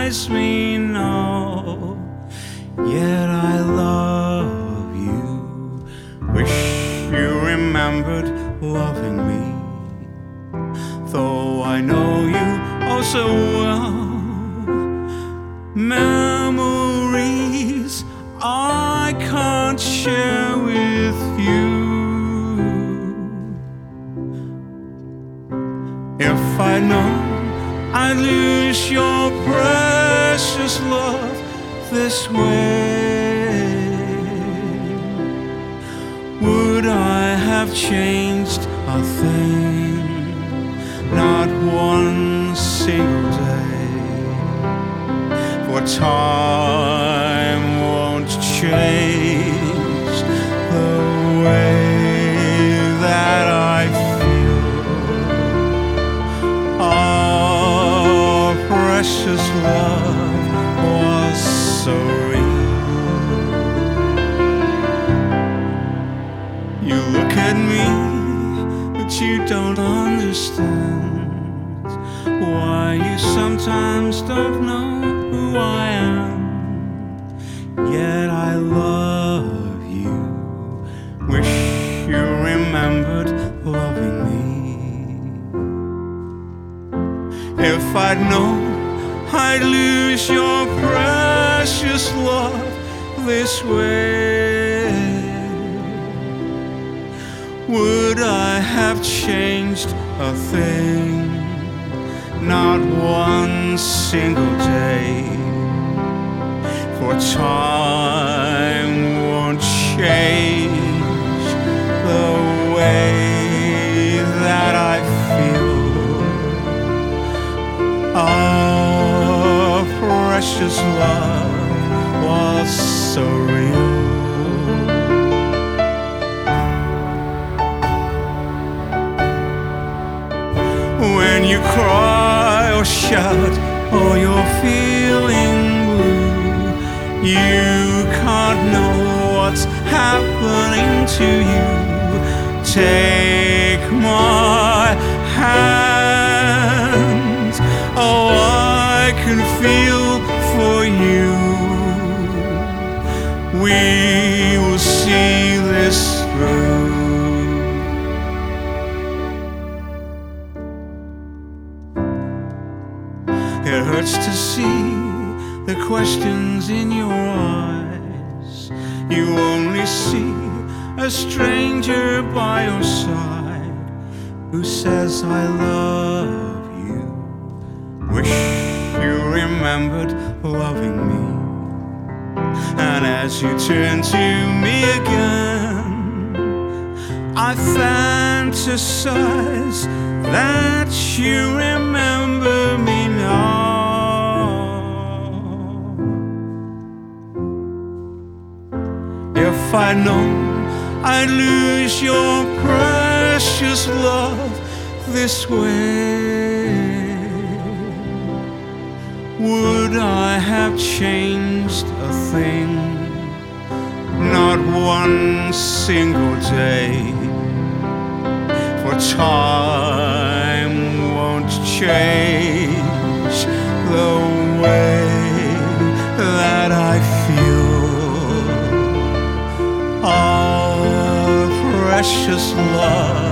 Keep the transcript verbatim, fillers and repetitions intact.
surprise me, no. Yet I love you. Wish you remembered loving me, though I know you oh so well. Memories I can't share with you. If I'd known I'd lose your precious love this way, would I have changed a thing? Not one single day. For time won't change the way that I feel. Our precious love was so real. You look at me, but you don't understand why you sometimes don't know who I am. Yet I love you. Wish you remembered loving me. If I'd known I'd lose your precious love this way, would I have changed a thing? Not one single day. For time won't change the way that I feel. Our precious love was so real. When you cry or shout or you're feeling blue, you can't know what's happening to you. Take my hand, oh, I can feel for you. We will see this through. It hurts to see the questions in your eyes. You only see a stranger by your side who says I love you. Wish you remembered loving me. And as you turn to me again, I fantasize that you remember me now. If I'd known I'd lose your precious love this way, would I have changed a thing? Not one single day. For time won't change the way that I feel. Our precious love